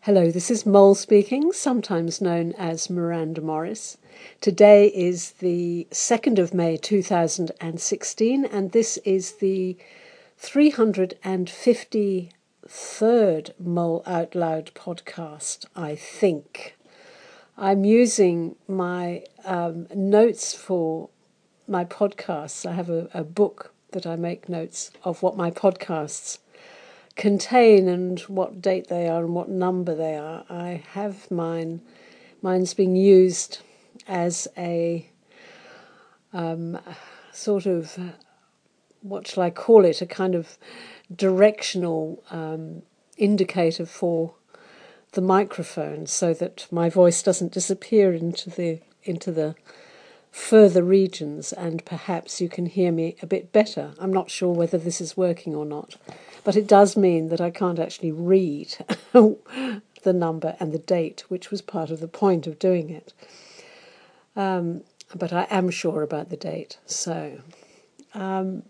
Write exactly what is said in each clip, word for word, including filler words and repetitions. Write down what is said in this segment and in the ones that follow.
Hello, this is Mole speaking, sometimes known as Miranda Morris. Today is the second of May two thousand sixteen, and this is the three hundred fifty-third Mole Out Loud podcast, I think. I'm using my um, notes for my podcasts. I have a, a book that I make notes of what my podcasts contain and what date they are and what number they are. I have mine. Mine's being used as a um, sort of, what shall I call it, a kind of directional um, indicator for the microphone, so that my voice doesn't disappear into the into the further regions, and perhaps you can hear me a bit better. I'm not sure whether this is working or not, but it does mean that I can't actually read the number and the date, which was part of the point of doing it. Um, but I am sure about the date. So um,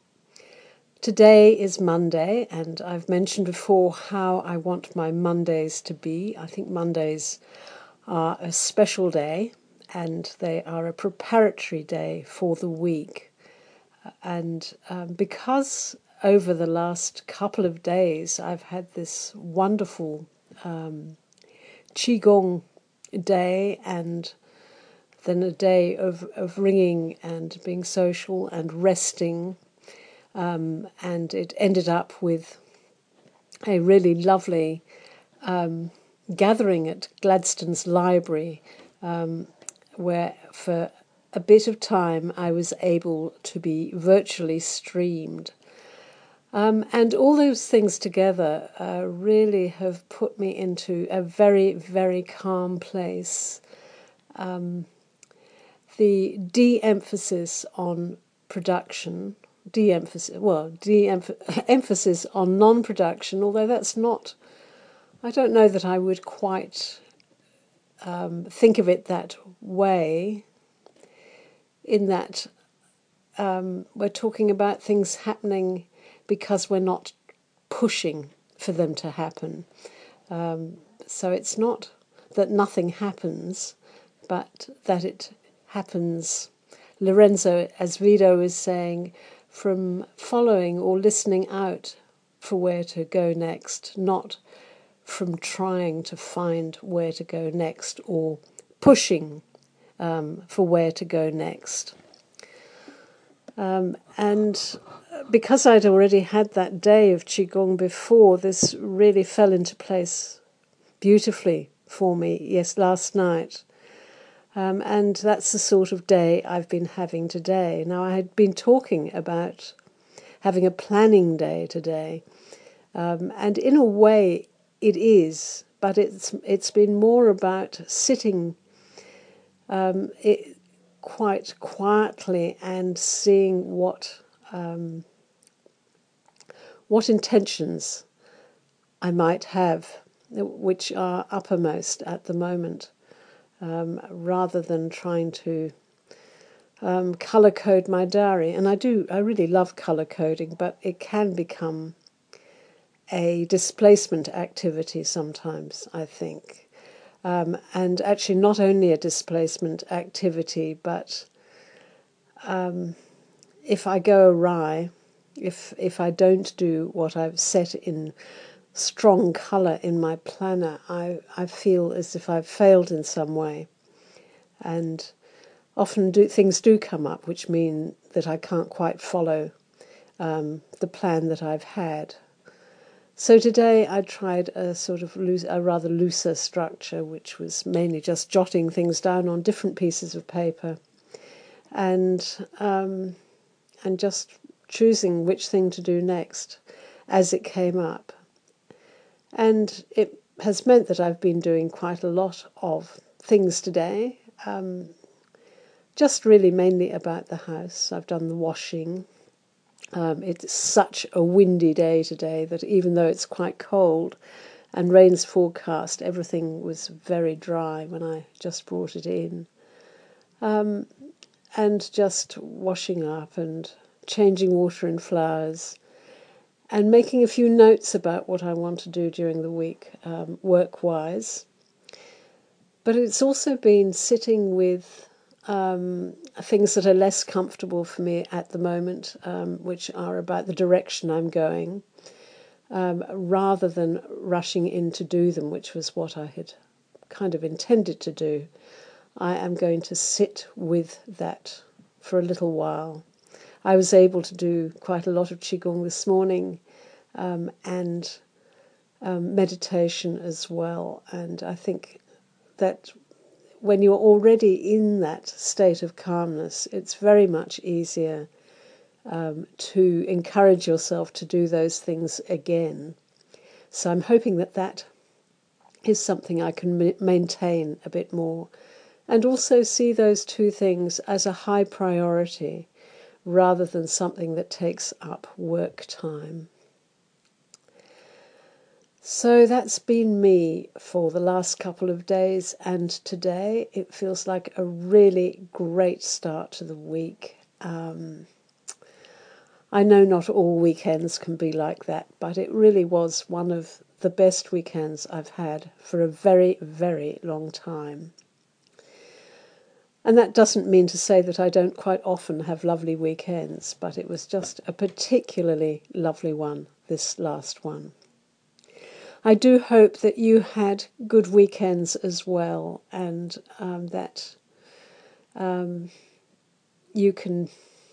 today is Monday, and I've mentioned before how I want my Mondays to be. I think Mondays are a special day, and they are a preparatory day for the week. And um, because over the last couple of days I've had this wonderful um, Qigong day, and then a day of, of ringing and being social and resting, um, and it ended up with a really lovely um, gathering at Gladstone's library, um, where for a bit of time I was able to be virtually streamed. Um, and all those things together uh, really have put me into a very, very calm place. Um, the de-emphasis on production, de-emphasis, well, de-emphasis on non-production, although that's not, I don't know that I would quite um, think of it that way, in that um, we're talking about things happening because we're not pushing for them to happen. Um, so it's not that nothing happens, but that it happens, Lorenzo Azevedo is saying, from following or listening out for where to go next, not from trying to find where to go next or pushing um, for where to go next. Um, and because I'd already had that day of Qigong before, this really fell into place beautifully for me, yes, last night. Um, and that's the sort of day I've been having today. Now, I had been talking about having a planning day today, um, and in a way it is, but it's it's been more about sitting um, it, quite quietly and seeing what um, what intentions I might have, which are uppermost at the moment, um, rather than trying to um, colour code my diary. And I do, I really love colour coding, but it can become a displacement activity sometimes, I think. Um, and actually not only a displacement activity, but um, if I go awry, if if I don't do what I've set in strong colour in my planner, I, I feel as if I've failed in some way. And often do, things do come up which mean that I can't quite follow um, the plan that I've had. So today I tried a sort of loose, a rather looser structure, which was mainly just jotting things down on different pieces of paper, and um, and just choosing which thing to do next as it came up. And it has meant that I've been doing quite a lot of things today, um, just really mainly about the house. I've done the washing. Um, it's such a windy day today that even though it's quite cold and rain's forecast, everything was very dry when I just brought it in. Um, and just washing up and changing water in flowers, and making a few notes about what I want to do during the week, um, work-wise. But it's also been sitting with um, things that are less comfortable for me at the moment, um, which are about the direction I'm going, um, rather than rushing in to do them, which was what I had kind of intended to do. I am going to sit with that for a little while. I was able to do quite a lot of Qigong this morning, um, and um, meditation as well. And I think that when you're already in that state of calmness, it's very much easier um, to encourage yourself to do those things again. So I'm hoping that that is something I can ma- maintain a bit more, and also see those two things as a high priority rather than something that takes up work time. So that's been me for the last couple of days, and today it feels like a really great start to the week. Um, I know not all weekends can be like that, but it really was one of the best weekends I've had for a very, very long time. And that doesn't mean to say that I don't quite often have lovely weekends, but it was just a particularly lovely one, this last one. I do hope that you had good weekends as well, and um, that um, you can,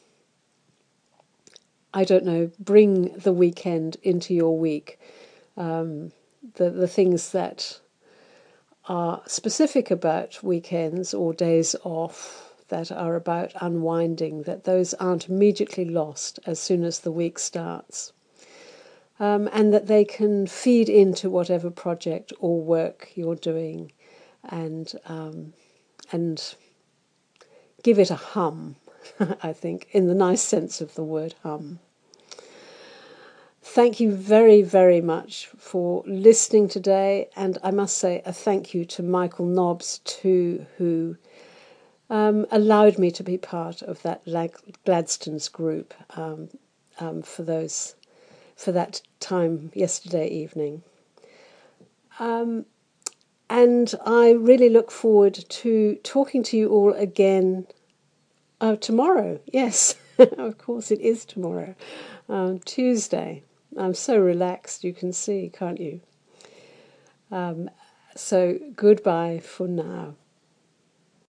I don't know, bring the weekend into your week. Um, the, the things that are specific about weekends or days off, that are about unwinding, that those aren't immediately lost as soon as the week starts. Um, and that they can feed into whatever project or work you're doing, and um, and give it a hum, I think, in the nice sense of the word hum. Thank you very, very much for listening today, and I must say a thank you to Michael Nobbs too, who um, allowed me to be part of that Gladstones group um, um, for those for that time yesterday evening. Um, and I really look forward to talking to you all again uh, tomorrow. Yes, of course it is tomorrow, um, Tuesday. I'm so relaxed, you can see, can't you? Um, so goodbye for now.